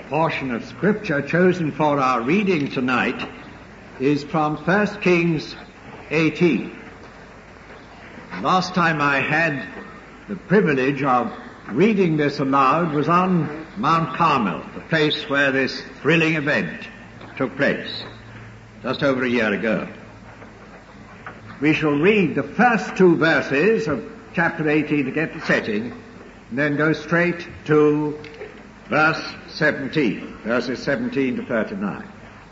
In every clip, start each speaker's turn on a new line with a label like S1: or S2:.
S1: Portion of Scripture chosen for our reading tonight is from 1 Kings 18. Last time I had the privilege of reading this aloud was on Mount Carmel, the place where this thrilling event took place, just over a year ago. We shall read the first two verses of chapter 18 to get the setting, and then go straight to verse 17, verses 17 to 39.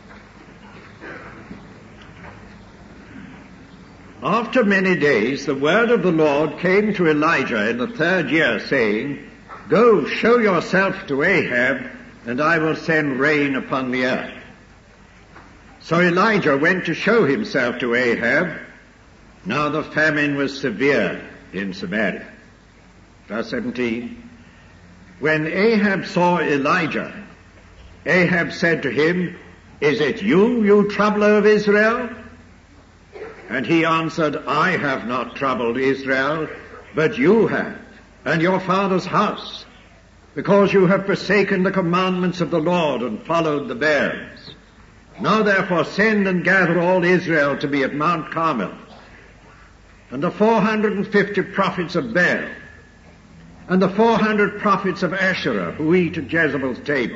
S1: After many days, the word of the Lord came to Elijah in the third year, saying, Go, show yourself to Ahab, and I will send rain upon the earth. So Elijah went to show himself to Ahab. Now the famine was severe in Samaria. Verse 17. When Ahab saw Elijah, Ahab said to him, Is it you troubler of Israel? And he answered, I have not troubled Israel, but you have, and your father's house, because you have forsaken the commandments of the Lord and followed the Baals. Now therefore send and gather all Israel to me at Mount Carmel, and the 450 prophets of Baal, and the 400 prophets of Asherah who eat at Jezebel's table.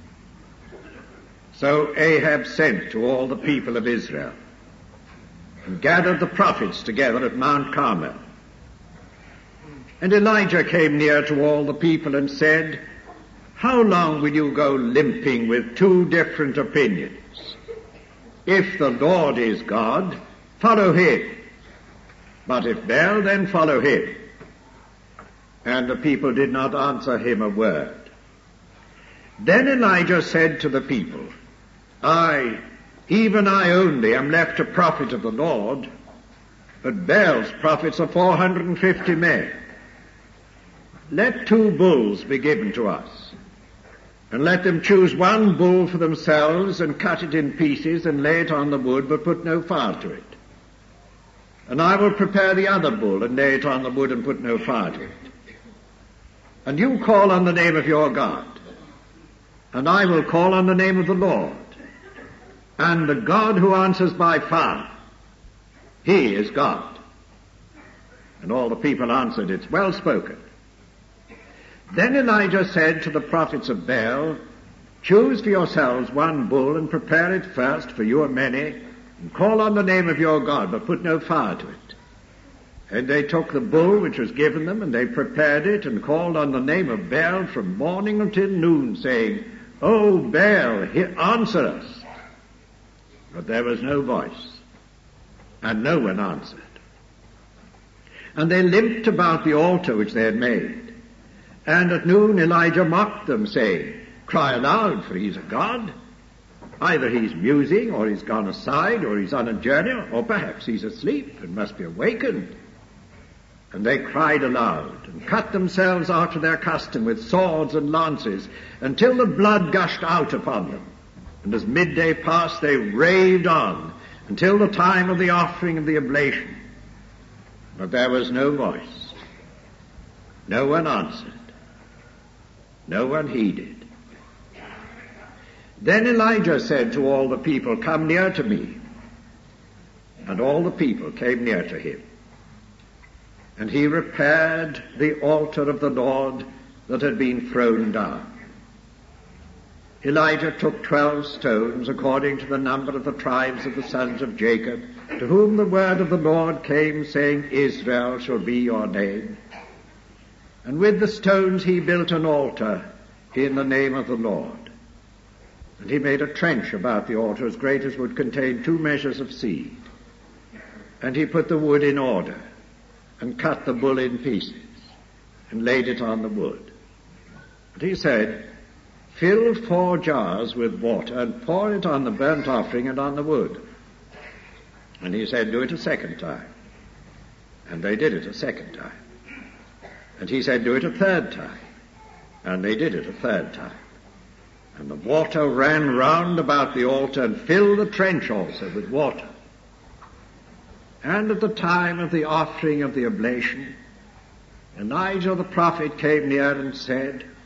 S1: So Ahab sent to all the people of Israel, and gathered the prophets together at Mount Carmel. And Elijah came near to all the people and said, How long will you go limping with two different opinions? If the Lord is God, follow him. But if Baal, then follow him. And the people did not answer him a word. Then Elijah said to the people, Even I only am left a prophet of the Lord, but Baal's prophets are 450 men. Let 2 bulls be given to us, and let them choose 1 bull for themselves, and cut it in pieces, and lay it on the wood, but put no fire to it. And I will prepare the other bull, and lay it on the wood, and put no fire to it. And you call on the name of your God, and I will call on the name of the Lord. And the God who answers by fire, he is God. And all the people answered, It's well spoken. Then Elijah said to the prophets of Baal, Choose for yourselves 1 bull, and prepare it first, for you are many, and call on the name of your God, but put no fire to it. And they took the bull which was given them, and they prepared it, and called on the name of Baal from morning until noon, saying, O Baal, answer us. But there was no voice, and no one answered. And they limped about the altar which they had made. And at noon Elijah mocked them, saying, Cry aloud, for he's a god. Either he's musing, or he's gone aside, or he's on a journey, or perhaps he's asleep and must be awakened. And they cried aloud, and cut themselves after their custom with swords and lances, until the blood gushed out upon them. And as midday passed, they raved on, until the time of the offering of the oblation. But there was no voice. No one answered. No one heeded. Then Elijah said to all the people, Come near to me. And all the people came near to him. And he repaired the altar of the Lord that had been thrown down. Elijah took 12 stones, according to the number of the tribes of the sons of Jacob, to whom the word of the Lord came, saying, Israel shall be your name. And with the stones he built an altar in the name of the Lord. And he made a trench about the altar as great as would contain 2 measures of seed. And he put the wood in order, and cut the bull in pieces, and laid it on the wood. And he said, Fill 4 jars with water, and pour it on the burnt offering and on the wood. And he said, Do it a second time. And they did it a second time. And he said, Do it a third time. And they did it a third time. And the water ran round about the altar, and filled the trench also with water. And at the time of the offering of the oblation, Elijah the prophet came near and said,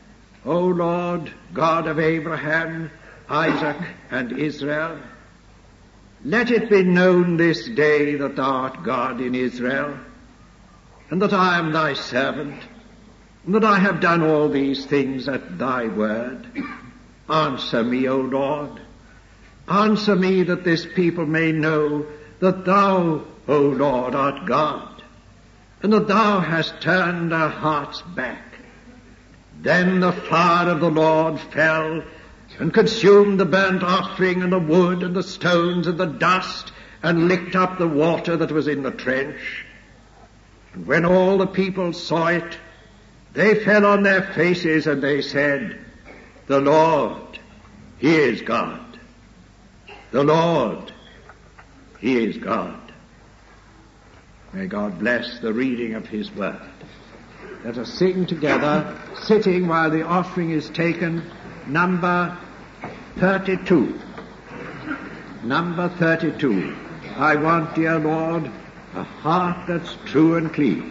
S1: O Lord, God of Abraham, Isaac, and Israel, let it be known this day that thou art God in Israel, and that I am thy servant, and that I have done all these things at thy word. Answer me, O Lord. Answer me, that this people may know that thou, O Lord, art God, and that thou hast turned our hearts back. Then the fire of the Lord fell and consumed the burnt offering and the wood and the stones and the dust, and licked up the water that was in the trench. And when all the people saw it, they fell on their faces, and they said, The Lord, He is God. The Lord, He is God. May God bless the reading of His word. Let us sing together, sitting while the offering is taken, number 32. Number 32. I want, dear Lord, a heart that's true and clean.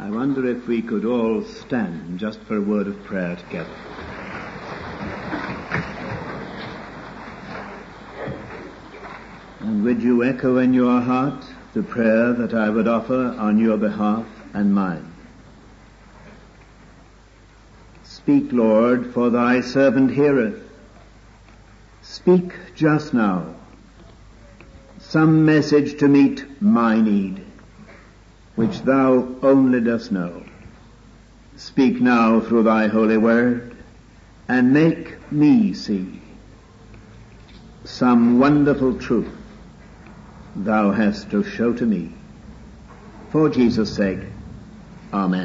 S2: I wonder if we could all stand just for a word of prayer together. And would you echo in your heart the prayer that I would offer on your behalf and mine? Speak, Lord, for thy servant heareth. Speak just now some message to meet my need, which thou only dost know. Speak now through thy holy word, and make me see some wonderful truth thou hast to show to me. For Jesus' sake, amen.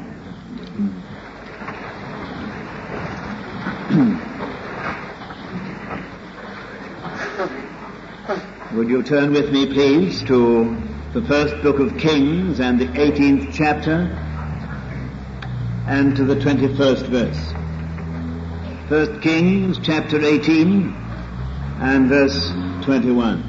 S2: Would you turn with me, please, to the first book of Kings and the 18th chapter and to the 21st verse. 1 Kings chapter 18 and verse 21.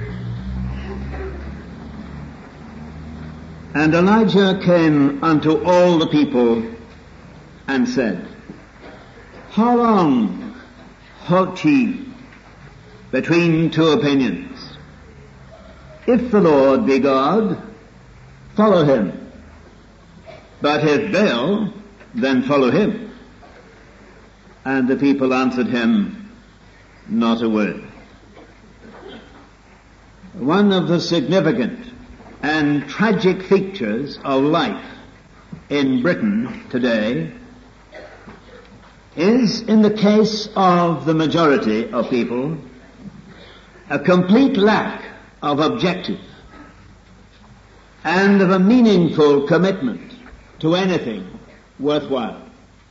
S2: And Elijah came unto all the people and said, How long halt ye between two opinions? If the Lord be God, follow him. But if Baal, then follow him. And the people answered him not a word. One of the significant and tragic features of life in Britain today is, in the case of the majority of people, a complete lack of objective and of a meaningful commitment to anything worthwhile.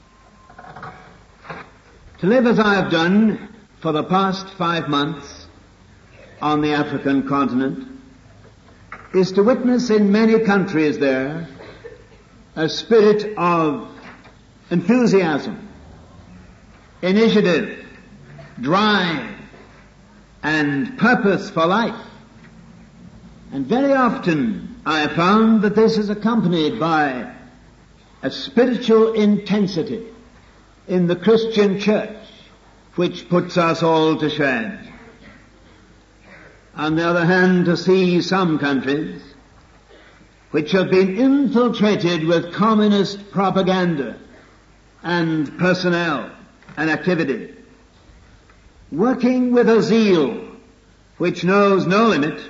S2: To live as I have done for the past 5 months on the African continent is to witness in many countries there a spirit of enthusiasm, initiative, drive, and purpose for life. And very often I have found that this is accompanied by a spiritual intensity in the Christian church which puts us all to shame. On the other hand, to see some countries which have been infiltrated with communist propaganda and personnel and activity, working with a zeal which knows no limit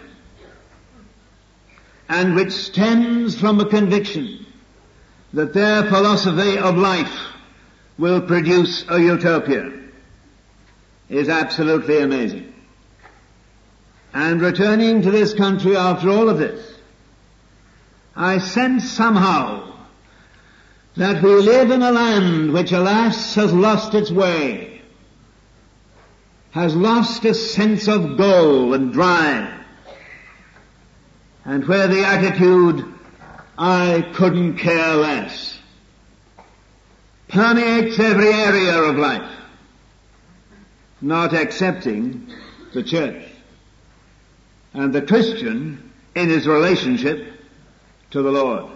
S2: and which stems from a conviction that their philosophy of life will produce a utopia, is absolutely amazing. And returning to this country after all of this, I sense somehow that we live in a land which, alas, has lost its way, has lost a sense of goal and drive, and where the attitude, I couldn't care less, permeates every area of life, not excepting the church and the Christian in his relationship to the Lord.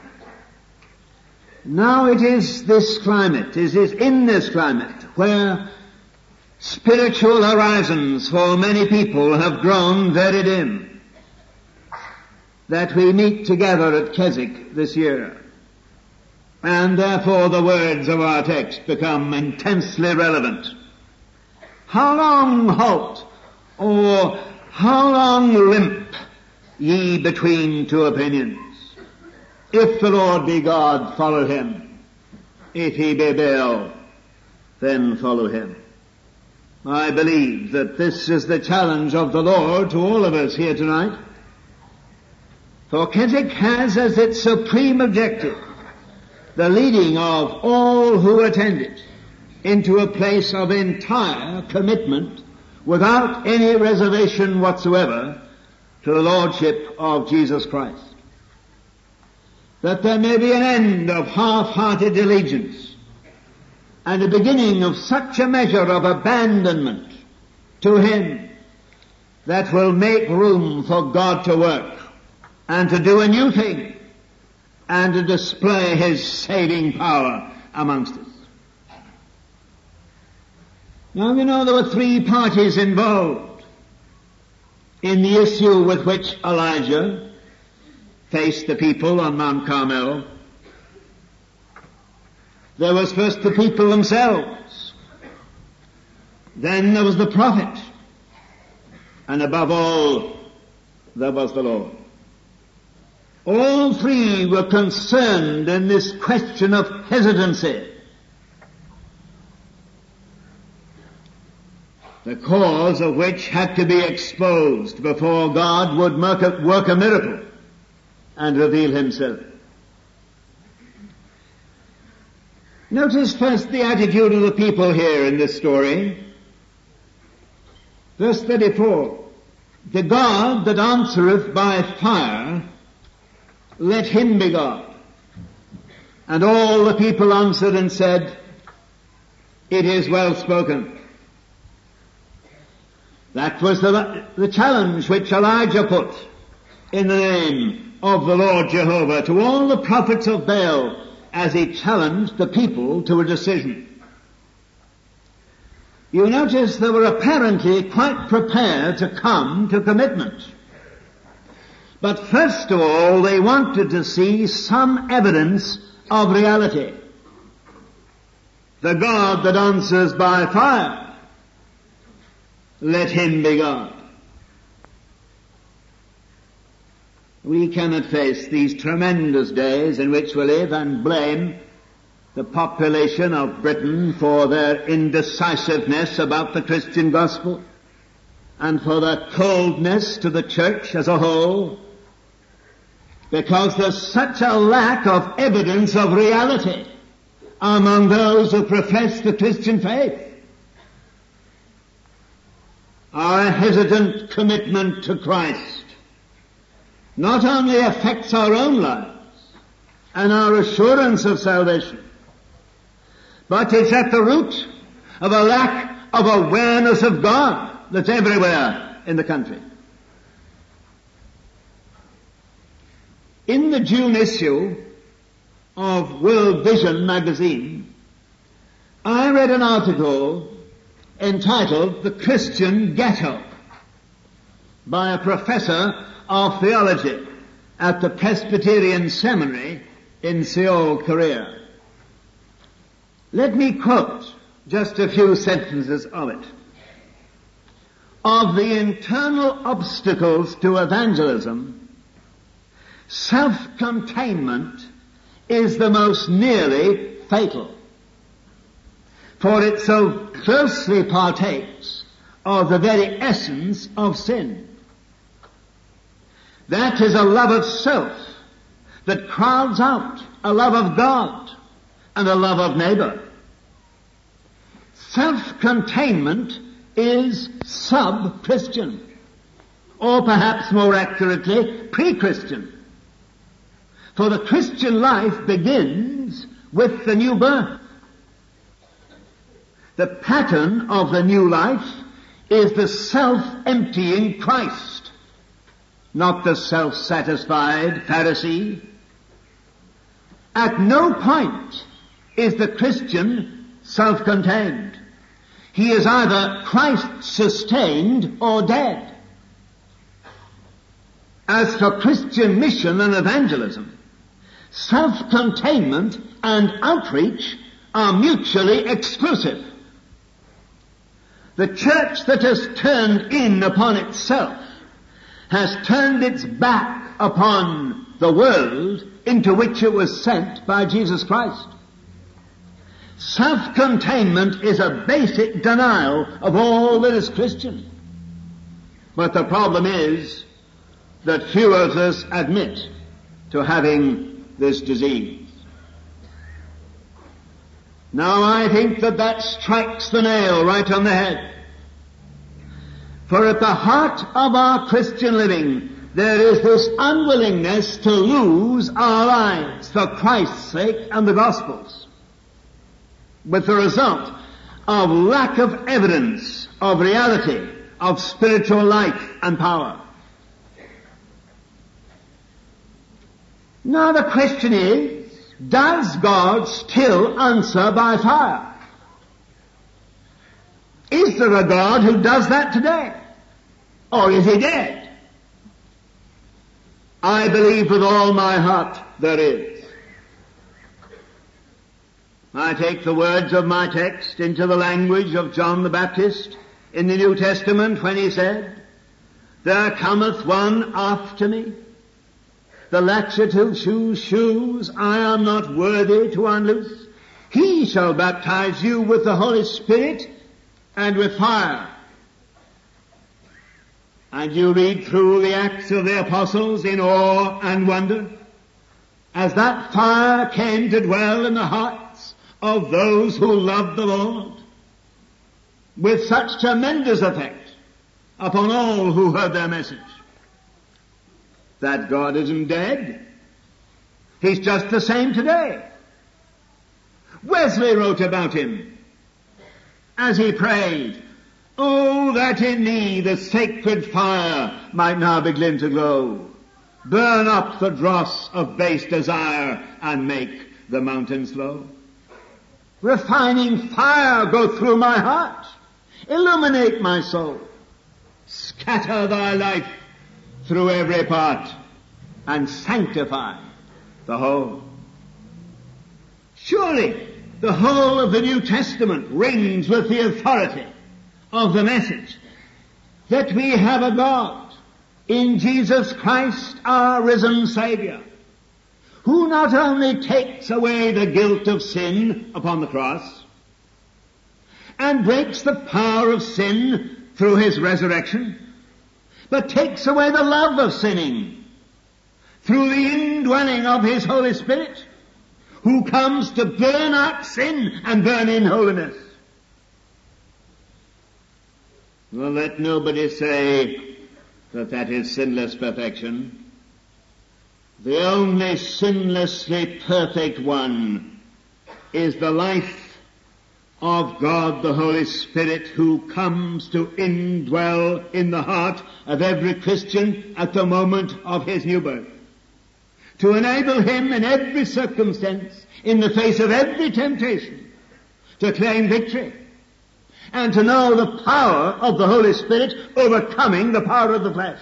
S2: Now it is this climate, it is in this climate where spiritual horizons for many people have grown very dim, that we meet together at Keswick this year. And therefore the words of our text become intensely relevant. How long halt, or how long limp ye between two opinions? If the Lord be God, follow him. If he be Baal, then follow him. I believe that this is the challenge of the Lord to all of us here tonight. For Keswick has as its supreme objective the leading of all who attend it into a place of entire commitment without any reservation whatsoever to the Lordship of Jesus Christ. That there may be an end of half-hearted allegiance and a beginning of such a measure of abandonment to him that will make room for God to work and to do a new thing and to display his saving power amongst us. Now we know there were three parties involved in the issue with which Elijah faced the people on Mount Carmel. There was first the people themselves. Then there was the prophet. And above all, there was the Lord. All three were concerned in this question of hesitancy. The cause of which had to be exposed before God would work a miracle and reveal himself. Notice first the attitude of the people here in this story. Verse 34. The God that answereth by fire, let him be God. And all the people answered and said, it is well spoken. That was the challenge which Elijah put in the name of the Lord Jehovah to all the prophets of Baal as he challenged the people to a decision. You notice they were apparently quite prepared to come to commitment. But first of all, they wanted to see some evidence of reality. The God that answers by fire, let him be God. We cannot face these tremendous days in which we live and blame the population of Britain for their indecisiveness about the Christian gospel and for their coldness to the church as a whole, because there's such a lack of evidence of reality among those who profess the Christian faith. Our hesitant commitment to Christ not only affects our own lives and our assurance of salvation, but it's at the root of a lack of awareness of God that's everywhere in the country. In the June issue of World Vision magazine, I read an article entitled The Christian Ghetto by a professor of theology at the Presbyterian Seminary in Seoul, Korea. Let me quote just a few sentences of it. Of the internal obstacles to evangelism, self-containment is the most nearly fatal, for it so closely partakes of the very essence of sin. That is a love of self that crowds out a love of God and a love of neighbor. Self-containment is sub-Christian, or perhaps more accurately, pre-Christian. For the Christian life begins with the new birth. The pattern of the new life is the self-emptying Christ, not the self-satisfied Pharisee. At no point is the Christian self-contained. He is either Christ-sustained or dead. As for Christian mission and evangelism, self-containment and outreach are mutually exclusive. The church that has turned in upon itself has turned its back upon the world into which it was sent by Jesus Christ. Self-containment is a basic denial of all that is Christian. But the problem is that few of us admit to having this disease. Now I think that strikes the nail right on the head. For at the heart of our Christian living, there is this unwillingness to lose our lives for Christ's sake and the gospel's, with the result of lack of evidence of reality, of spiritual life and power. Now the question is, does God still answer by fire? Is there a God who does that today? Or is he dead? I believe with all my heart there is. I take the words of my text into the language of John the Baptist in the New Testament when he said, "There cometh one after me, the latchet whose shoes I am not worthy to unloose. He shall baptize you with the Holy Spirit and with fire." And you read through the Acts of the Apostles in awe and wonder as that fire came to dwell in the hearts of those who loved the Lord with such tremendous effect upon all who heard their message. That God isn't dead. He's just the same today. Wesley wrote about him as he prayed, "Oh, that in me the sacred fire might now begin to glow, burn up the dross of base desire and make the mountains low. Refining fire go through my heart, illuminate my soul, scatter thy life through every part, and sanctify the whole." Surely the whole of the New Testament rings with the authority of the message that we have a God in Jesus Christ, our risen Savior, who not only takes away the guilt of sin upon the cross and breaks the power of sin through his resurrection, but takes away the love of sinning through the indwelling of his Holy Spirit, who comes to burn out sin and burn in holiness. Well, let nobody say that that is sinless perfection. The only sinlessly perfect one is the life of God the Holy Spirit, who comes to indwell in the heart of every Christian at the moment of his new birth, to enable him in every circumstance, in the face of every temptation, to claim victory and to know the power of the Holy Spirit overcoming the power of the flesh.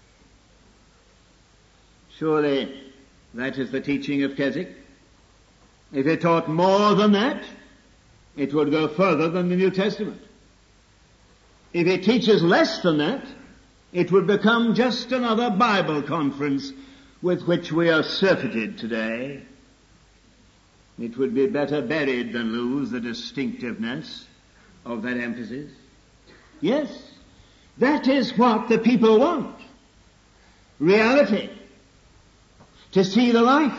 S2: Surely that is the teaching of Keswick. If it taught more than that, it would go further than the New Testament. If it teaches less than that, it would become just another Bible conference with which we are surfeited today. It would be better buried than lose the distinctiveness of that emphasis. Yes, that is what the people want. Reality. To see the life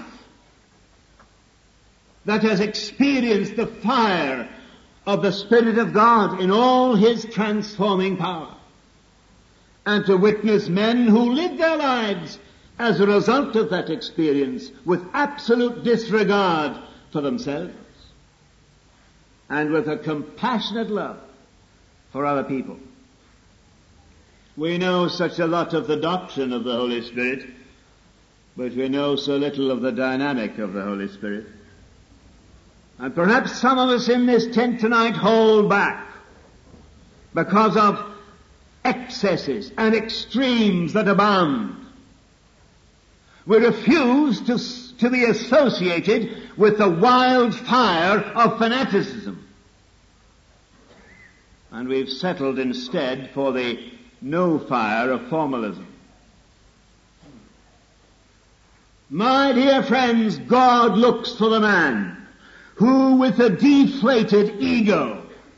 S2: that has experienced the fire of the Spirit of God in all his transforming power, and to witness men who live their lives as a result of that experience with absolute disregard for themselves and with a compassionate love for other people. We know such a lot of the doctrine of the Holy Spirit, but we know so little of the dynamic of the Holy Spirit. And perhaps some of us in this tent tonight hold back because of excesses and extremes that abound. We refuse to be associated with the wild fire of fanaticism. And we've settled instead for the no fire of formalism. My dear friends, God looks for the man who, with a deflated ego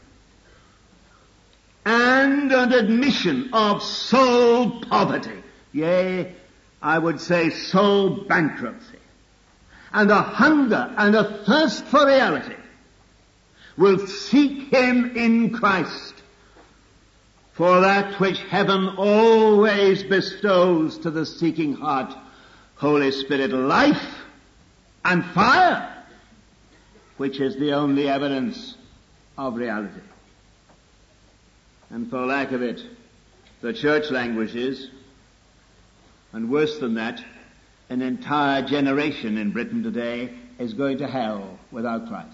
S2: and an admission of soul poverty, yea, I would say soul bankruptcy, and a hunger and a thirst for reality, will seek him in Christ for that which heaven always bestows to the seeking heart, Holy Spirit, life and fire, which is the only evidence of reality. And for lack of it, the church languishes, and worse than that, an entire generation in Britain today is going to hell without Christ.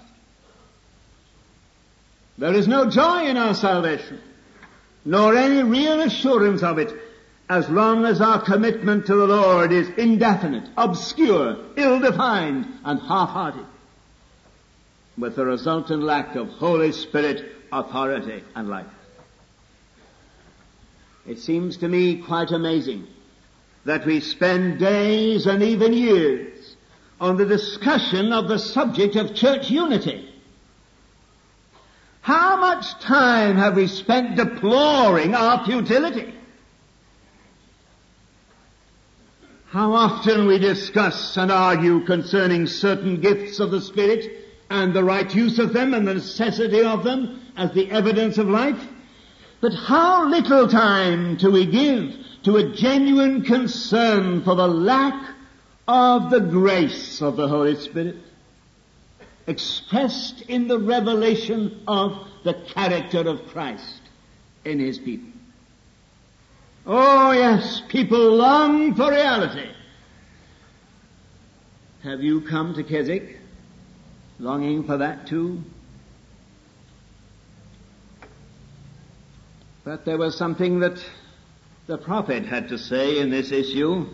S2: There is no joy in our salvation, nor any real assurance of it, as long as our commitment to the Lord is indefinite, obscure, ill-defined, and half-hearted, with the resultant lack of Holy Spirit authority and life. It seems to me quite amazing that we spend days and even years on the discussion of the subject of church unity. How much time have we spent deploring our futility? How often we discuss and argue concerning certain gifts of the Spirit and the right use of them and the necessity of them as the evidence of life. But how little time do we give to a genuine concern for the lack of the grace of the Holy Spirit, expressed in the revelation of the character of Christ in His people. Oh yes, people long for reality. Have you come to Keswick longing for that too? But there was something that the prophet had to say in this issue,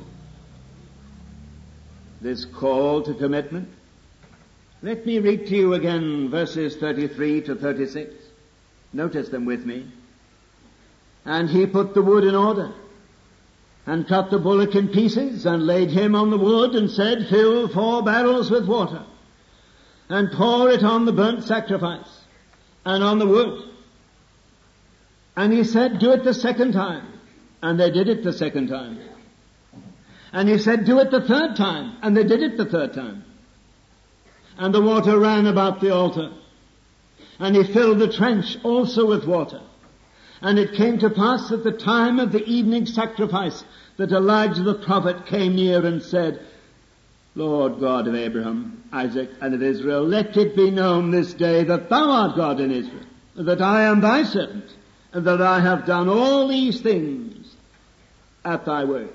S2: this call to commitment. Let me read to you again verses 33 to 36. Notice them with me. And he put the wood in order, and cut the bullock in pieces, and laid him on the wood, and said, fill 4 barrels with water, and pour it on the burnt sacrifice, and on the wood. And he said, do it the second time. And they did it the second time. And he said, do it the third time. And they did it the third time. And the water ran about the altar. And he filled the trench also with water. And it came to pass at the time of the evening sacrifice that Elijah the prophet came near and said, Lord God of Abraham, Isaac, and of Israel, let it be known this day that thou art God in Israel, that I am thy servant, and that I have done all these things at thy word.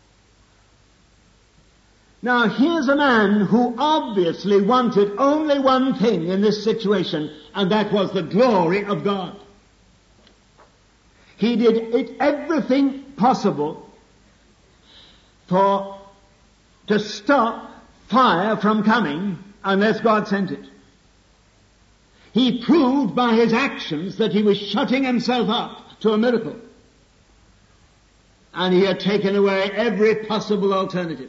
S2: Now here's a man who obviously wanted only one thing in this situation, and that was the glory of God. He did everything possible to stop fire from coming unless God sent it. He proved by his actions that he was shutting himself up to a miracle. And he had taken away every possible alternative.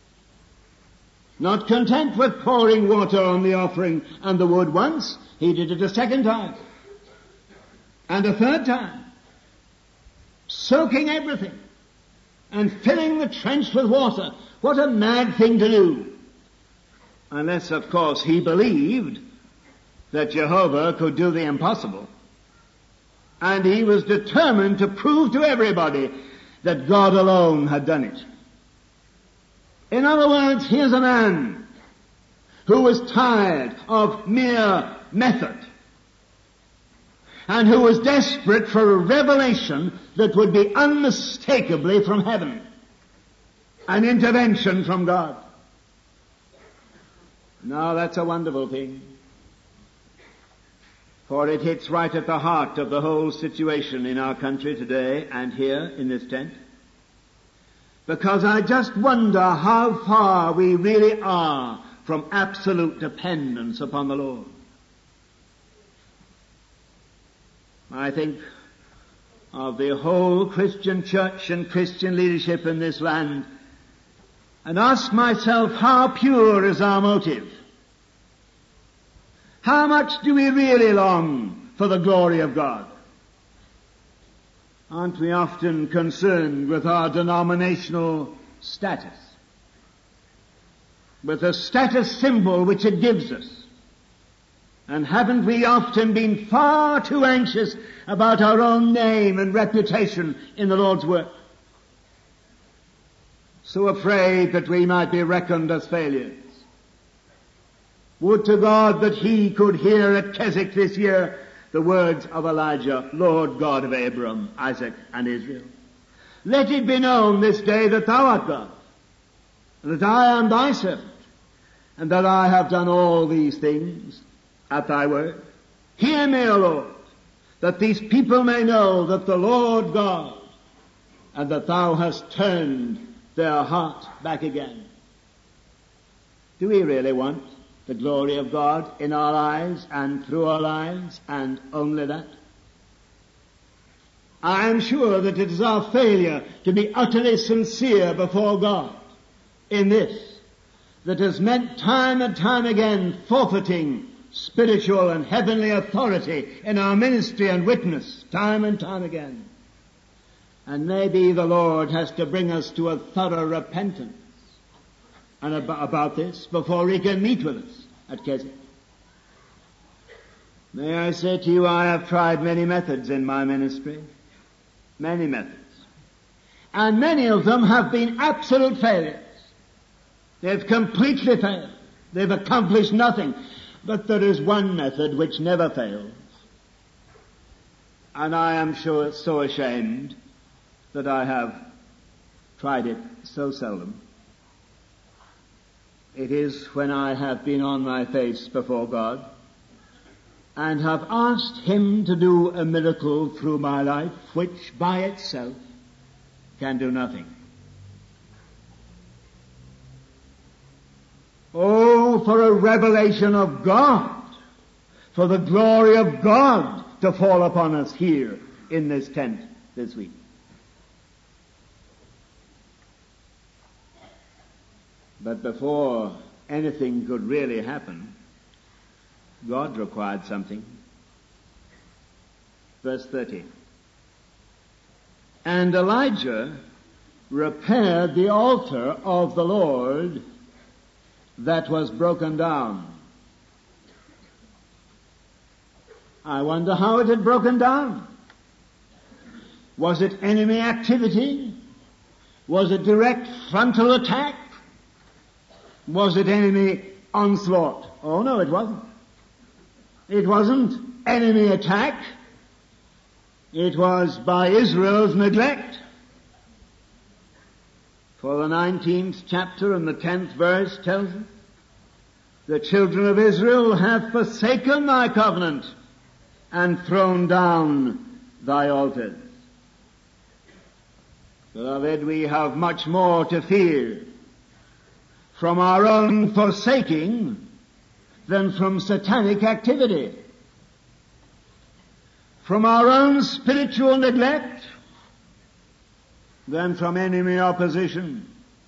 S2: Not content with pouring water on the offering and the wood once, he did it a second time. And a third time. Soaking everything. And filling the trench with water. What a mad thing to do. Unless, of course, he believed that Jehovah could do the impossible. And he was determined to prove to everybody that God alone had done it. In other words, here's a man who was tired of mere method and who was desperate for a revelation that would be unmistakably from heaven, an intervention from God. Now that's a wonderful thing, for it hits right at the heart of the whole situation in our country today and here in this tent. Because I just wonder how far we really are from absolute dependence upon the Lord. I think of the whole Christian church and Christian leadership in this land and ask myself, how pure is our motive? How much do we really long for the glory of God? Aren't we often concerned with our denominational status? With the status symbol which it gives us? And haven't we often been far too anxious about our own name and reputation in the Lord's work? So afraid that we might be reckoned as failures. Would to God that He could hear at Keswick this year the words of Elijah, Lord God of Abraham, Isaac, and Israel. Let it be known this day that thou art God. that I am thy servant, and that I have done all these things at thy word. Hear me, O Lord, that these people may know that the Lord God, and that thou hast turned their heart back again. Do we really want the glory of God in our lives and through our lives, and only that? I am sure that it is our failure to be utterly sincere before God in this that has meant time and time again forfeiting spiritual and heavenly authority in our ministry and witness, time and time again. And maybe the Lord has to bring us to a thorough repentance and about this before He can meet with us at Keswick. May I say to you, I have tried many methods in my ministry. Many methods. And many of them have been absolute failures. They've completely failed. They've accomplished nothing. But there is one method which never fails. And I am sure so ashamed that I have tried it so seldom. It is when I have been on my face before God and have asked Him to do a miracle through my life, which by itself can do nothing. Oh, for a revelation of God, for the glory of God to fall upon us here in this tent this week. But before anything could really happen, God required something. Verse 30. And Elijah repaired the altar of the Lord that was broken down. I wonder how it had broken down. Was it enemy activity? Was it direct frontal attack? Was it enemy onslaught? Oh no, it wasn't. It wasn't enemy attack. It was by Israel's neglect. For the 19th chapter and the 10th verse tells us, the children of Israel have forsaken thy covenant and thrown down thy altars. Beloved, we have much more to fear from our own forsaking than from satanic activity. From our own spiritual neglect than from enemy opposition.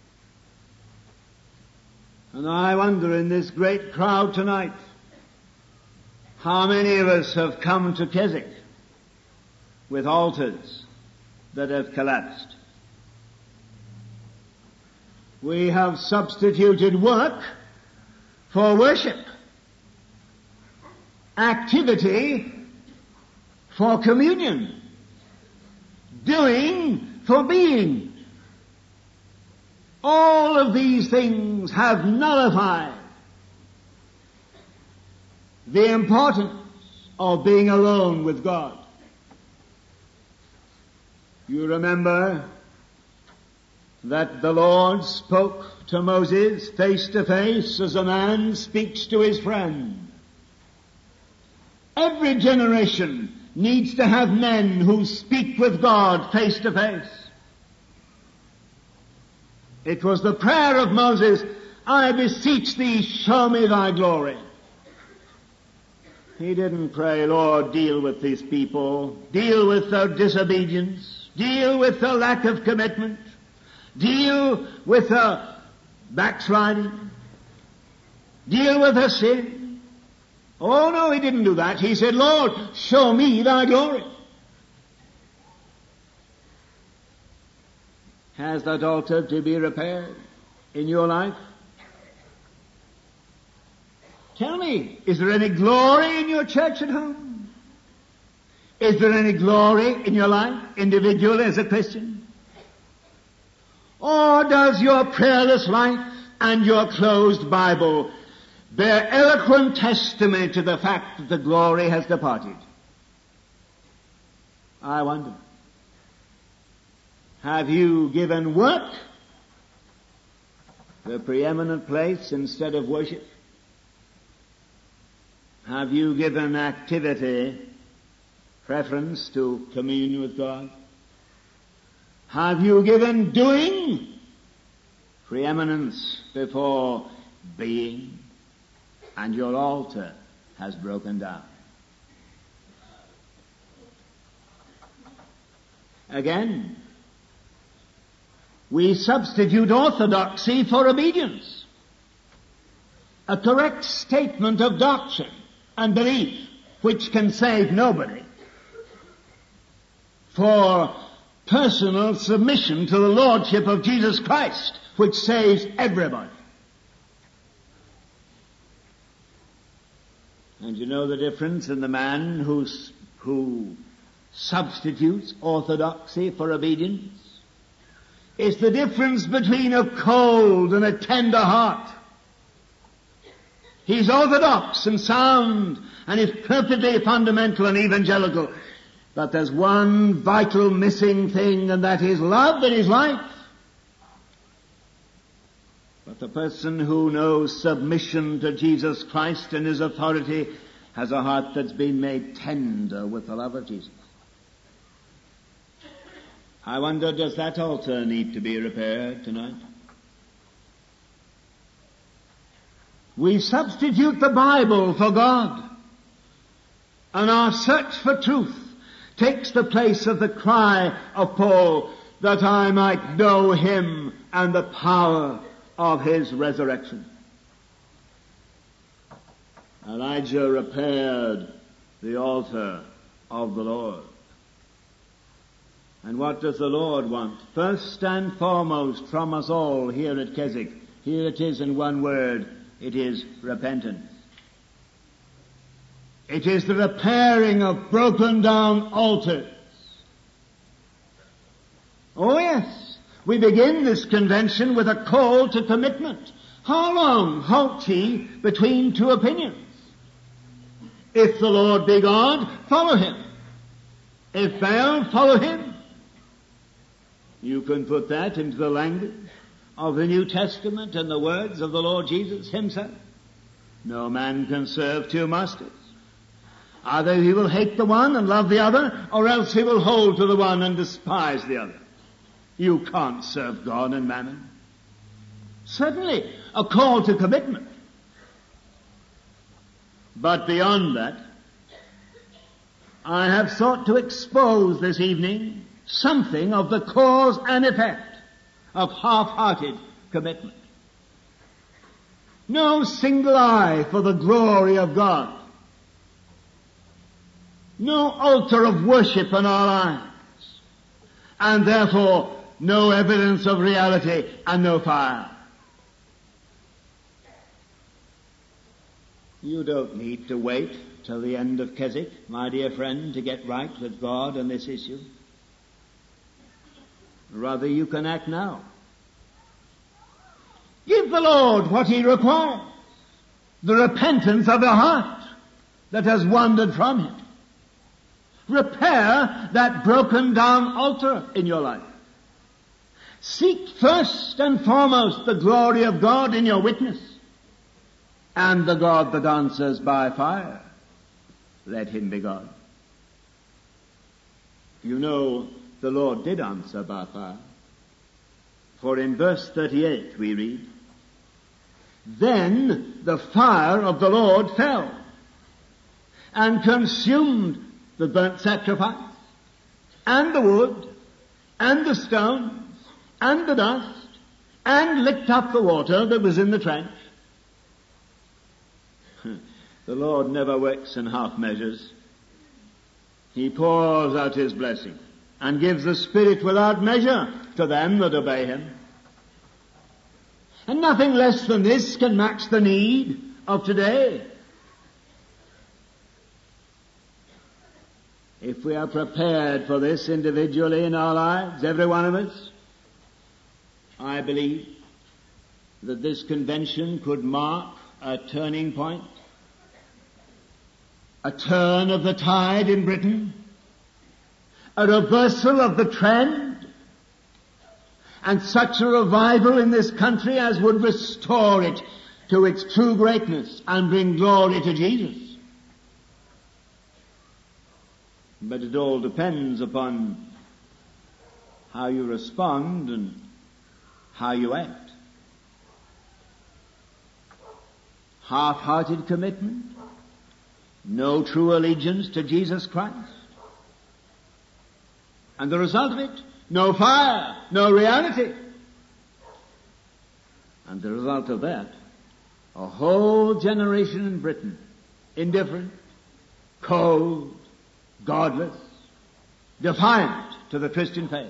S2: And I wonder in this great crowd tonight, how many of us have come to Keswick with altars that have collapsed? We have substituted work for worship, activity for communion, doing for being. All of these things have nullified the importance of being alone with God. You remember that the Lord spoke to Moses face to face as a man speaks to his friend. Every generation needs to have men who speak with God face to face. It was the prayer of Moses, I beseech thee, show me thy glory. He didn't pray, Lord, deal with these people, deal with their disobedience, deal with their lack of commitment, deal with their backsliding, deal with their sin. Oh no, he didn't do that. He said, Lord, show me thy glory. Has that altar to be repaired in your life? Tell me, is there any glory in your church at home? Is there any glory in your life, individually as a Christian? Or does your prayerless life and your closed Bible bear eloquent testimony to the fact that the glory has departed? I wonder. Have you given work the preeminent place instead of worship? Have you given activity preference to communion with God? Have you given doing preeminence before being? And your altar has broken down. Again, we substitute orthodoxy for obedience, a correct statement of doctrine and belief which can save nobody, for personal submission to the Lordship of Jesus Christ, which saves everybody. And you know the difference in the man who substitutes orthodoxy for obedience? It's the difference between a cold and a tender heart. He's orthodox and sound, and is perfectly fundamental and evangelical. But there's one vital missing thing, and that is love in his life. But the person who knows submission to Jesus Christ and his authority has a heart that's been made tender with the love of Jesus. I wonder, does that altar need to be repaired tonight? We substitute the Bible for God, and our search for truth takes the place of the cry of Paul, that I might know him and the power of his resurrection. Elijah repaired the altar of the Lord. And what does the Lord want? First and foremost from us all here at Keswick, here it is in one word, it is repentance. It is the repairing of broken down altars. Oh yes, we begin this convention with a call to commitment. How long halt ye between two opinions? If the Lord be God, follow him. If Baal, follow him. You can put that into the language of the New Testament and the words of the Lord Jesus himself. No man can serve two masters. Either he will hate the one and love the other, or else he will hold to the one and despise the other. You can't serve God and mammon. Certainly, a call to commitment. But beyond that, I have sought to expose this evening something of the cause and effect of half-hearted commitment. No single eye for the glory of God. No altar of worship in our lives. And therefore, no evidence of reality and no fire. You don't need to wait till the end of Keswick, my dear friend, to get right with God on this issue. Rather, you can act now. Give the Lord what he requires. The repentance of your heart that has wandered from him. Repair that broken down altar in your life. Seek first and foremost the glory of God in your witness, and the God that answers by fire. Let him be God. You know, the Lord did answer by fire. For in verse 38 we read, Then the fire of the Lord fell and consumed the burnt sacrifice, and the wood, and the stones, and the dust, and licked up the water that was in the trench. The Lord never works in half measures. He pours out his blessing and gives the Spirit without measure to them that obey him. And nothing less than this can match the need of today. If we are prepared for this individually in our lives, every one of us, I believe that this convention could mark a turning point, a turn of the tide in Britain, a reversal of the trend, and such a revival in this country as would restore it to its true greatness and bring glory to Jesus. But it all depends upon how you respond and how you act. Half-hearted commitment, no true allegiance to Jesus Christ. And the result of it, no fire, no reality. And the result of that, a whole generation in Britain, indifferent, cold, godless, defiant to the Christian faith.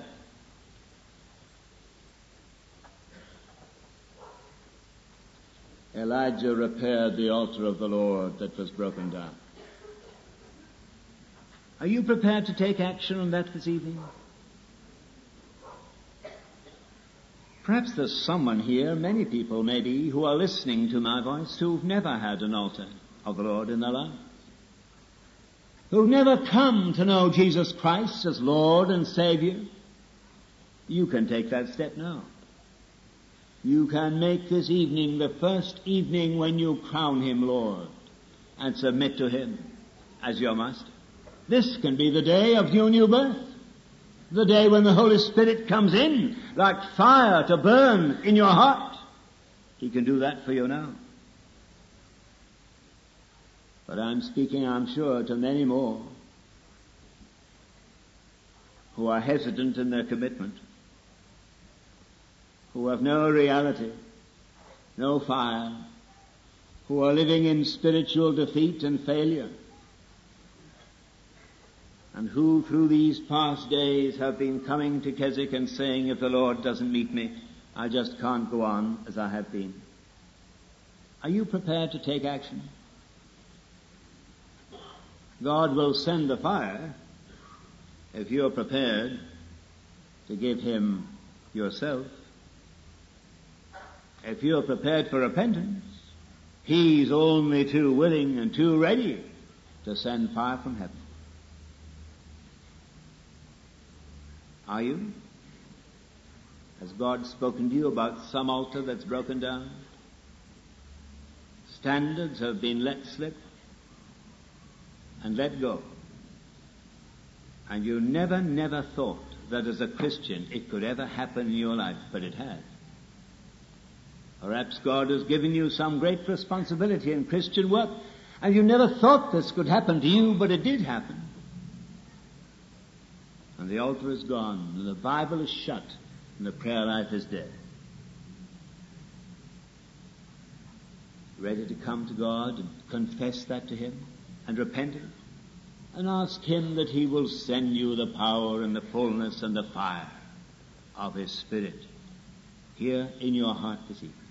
S2: Elijah repaired the altar of the Lord that was broken down. Are you prepared to take action on that this evening? Perhaps there's someone here, many people maybe, who are listening to my voice who've never had an altar of the Lord in their lives. Who've never come to know Jesus Christ as Lord and Savior. You can take that step now. You can make this evening the first evening when you crown Him Lord and submit to Him as your Master. This can be the day of your new birth. The day when the Holy Spirit comes in like fire to burn in your heart. He can do that for you now. But I'm speaking, I'm sure, to many more who are hesitant in their commitment, who have no reality, no fire, who are living in spiritual defeat and failure, and who through these past days have been coming to Keswick and saying, if the Lord doesn't meet me, I just can't go on as I have been. Are you prepared to take action? God will send the fire if you're prepared to give Him yourself. If you're prepared for repentance, He's only too willing and too ready to send fire from heaven. Are you? Has God spoken to you about some altar that's broken down? Standards have been let slip and let go. And you never thought that as a Christian it could ever happen in your life, but it has. Perhaps God has given you some great responsibility in Christian work, and you never thought this could happen to you, but it did happen. And the altar is gone, and the Bible is shut, and the prayer life is dead. Ready to come to God and confess that to Him and repent it, and ask Him that He will send you the power and the fullness and the fire of His Spirit here in your heart this evening.